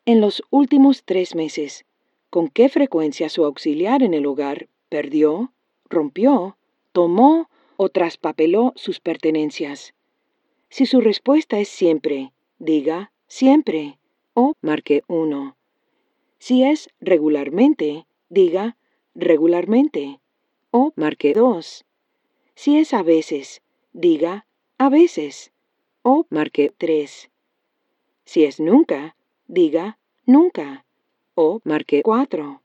En los últimos 3 meses, ¿con qué frecuencia su auxiliar en el hogar perdió, rompió, tomó o traspapeló sus pertenencias? Si su respuesta es siempre, diga siempre o marque 1. Si es regularmente, diga regularmente o marque 2. Si es a veces, diga a veces o marque 3. Si es nunca, diga nunca o marque 4.